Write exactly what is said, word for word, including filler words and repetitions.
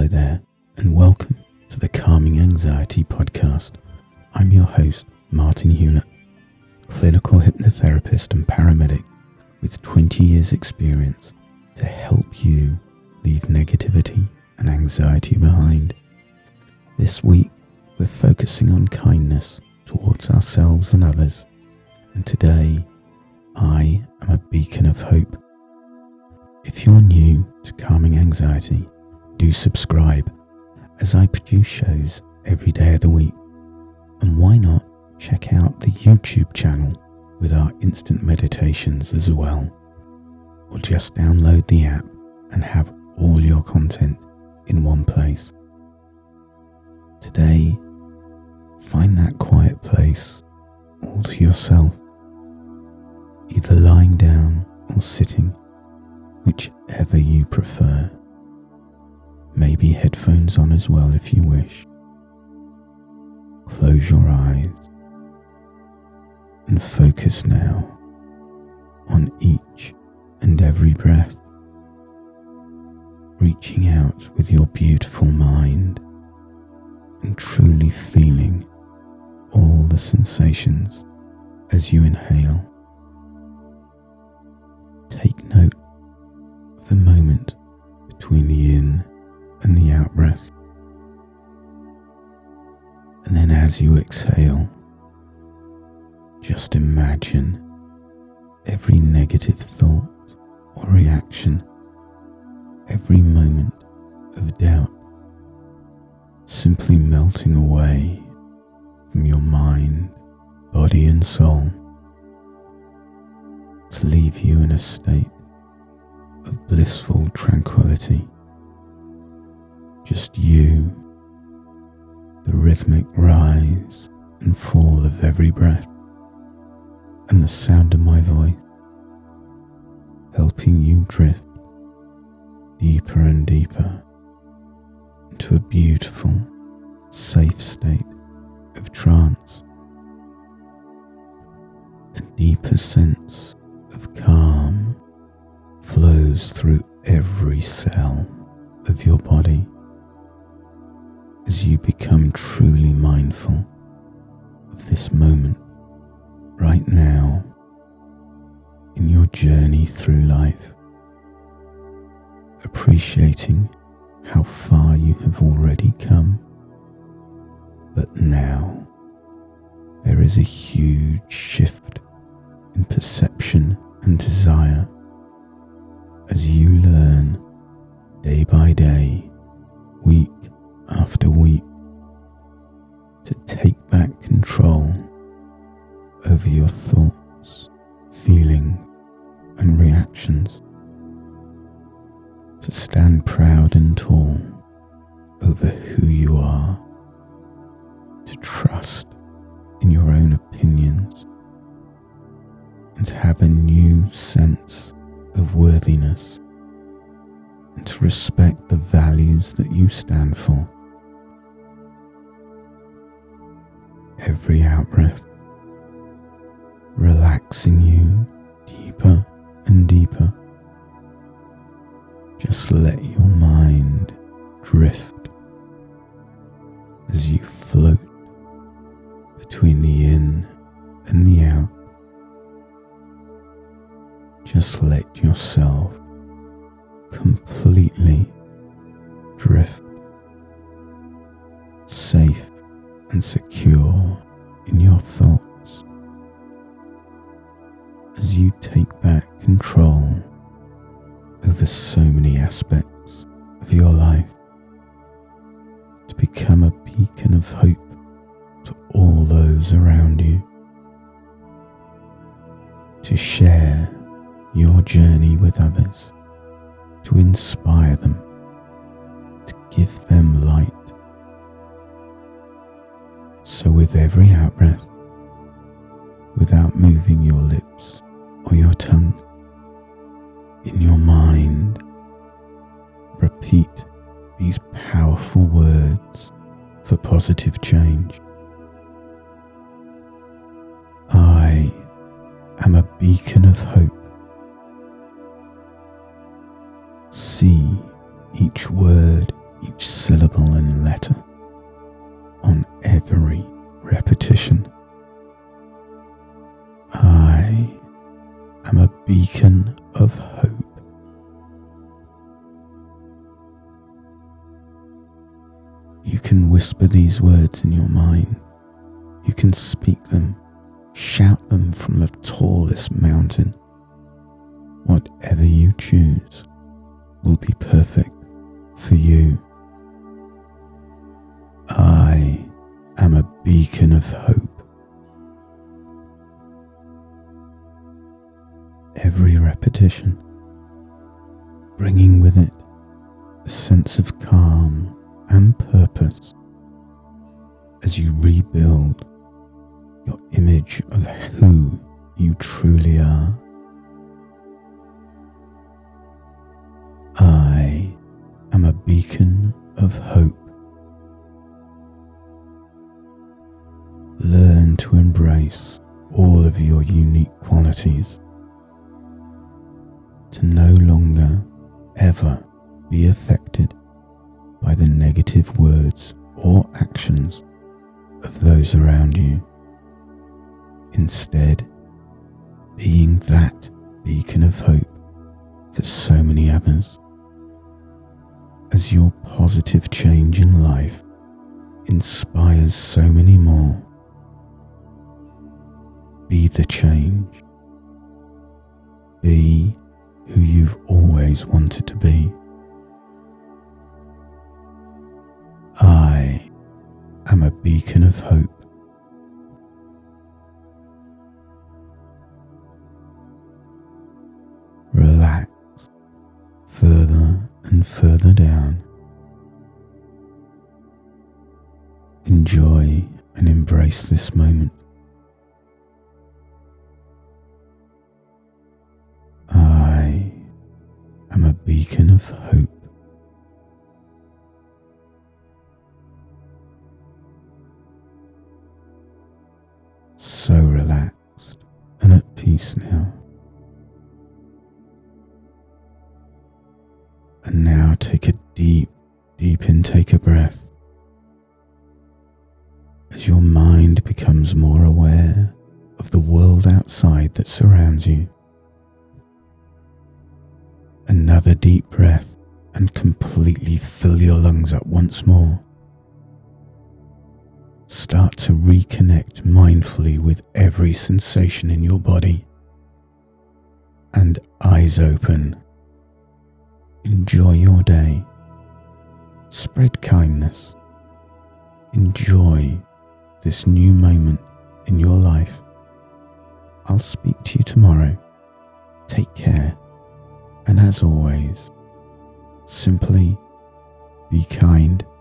there, and welcome to the Calming Anxiety Podcast. I'm your host, Martin Hewlett, clinical hypnotherapist and paramedic with twenty years experience to help you leave negativity and anxiety behind. This week, we're focusing on kindness towards ourselves and others, and today, I am a beacon of hope. If you're new to Calming Anxiety, do subscribe as I produce shows every day of the week. And why not check out the YouTube channel with our instant meditations as well. Or just download the app and have all your content in one place. Today, find that quiet place all to yourself, either lying down or sitting, whichever you prefer. Maybe headphones on as well if you wish. Close your eyes and focus now on each and every breath, reaching out with your beautiful mind and truly feeling all the sensations as you inhale. Take note of the moment between the in and the out breath. And then as you exhale, just imagine every negative thought or reaction, every moment of doubt, simply melting away from your mind, body and soul to leave you in a state of blissful tranquility. Just you, the rhythmic rise and fall of every breath, and the sound of my voice, helping you drift deeper and deeper into a beautiful, safe state of trance. A deeper sense of calm flows through every cell of your body as you become truly mindful of this moment right now in your journey through life, appreciating how far you have already come. But now there is a huge shift in perception and desire as you learn day by day, week after week, to take back control over your thoughts, feelings, and reactions, to stand proud and tall over who you are, to trust in your own opinions, and to have a new sense of worthiness, and to respect the values that you stand for. Every out-breath, relaxing you deeper and deeper. Just let your mind drift as you float between the in and the out. Just let yourself completely drift, safe and secure in your thoughts, as you take back control over so many aspects of your life, to become a beacon of hope to all those around you, to share your journey with others, to inspire them, to give them light. So with every out-breath, without moving your lips or your tongue, in your mind, repeat these powerful words for positive change. I am a beacon of hope. See each word each syllable and letter, on every repetition. I am a beacon of hope. You can whisper these words in your mind. You can speak them, shout them from the tallest mountain. Whatever you choose will be perfect for you. I am a beacon of hope. Every repetition, bringing with it a sense of calm and purpose as you rebuild your image of who you truly are. I am a beacon of hope. Learn to embrace all of your unique qualities, to no longer ever be affected by the negative words or actions of those around you. Instead, being that beacon of hope for so many others, as your positive change in life inspires so many more. Be the change. Be who you've always wanted to be. I am a beacon of hope. Relax further and further down. Enjoy and embrace this moment. I am a beacon of hope. So relaxed and at peace now. And now take a deep, deep intake of breath as your mind becomes more aware of the world outside that surrounds you. Another deep breath and completely fill your lungs up once more. Start to reconnect mindfully with every sensation in your body. And eyes open. Enjoy your day. Spread kindness. Enjoy this new moment in your life. I'll speak to you tomorrow. Take care. And as always, simply be kind